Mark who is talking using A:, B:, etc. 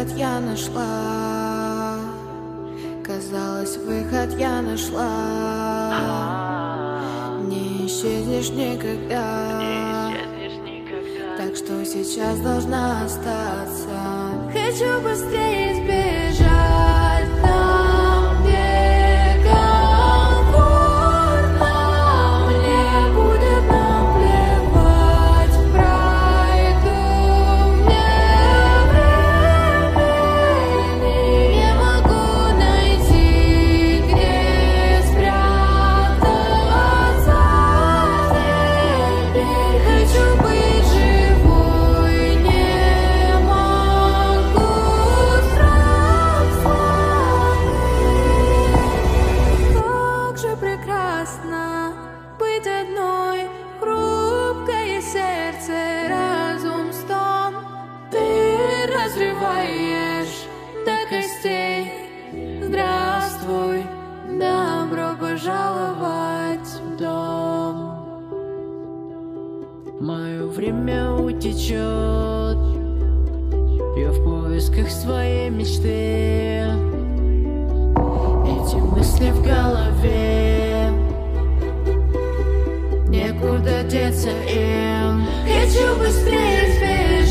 A: выход я нашла. Казалось, выход я нашла. Не исчезнешь никогда. Так что сейчас должна остаться. Хочу быстрее сбежать там, где комфортно. Мне будет наплевать, пройду вне времени. Не могу найти, где спрятаться теперь. Хочу быть живой, не могу страх сломить. Как же прекрасно быть одной, хрупкое сердце, разум стон. Ты разрываешь до костей. Здравствуй, добро пожаловать в дом.
B: Мое время утечет, я в поисках своей мечты. Эти мысли в голове, некуда деться им.
A: Хочу быстрее сбежать.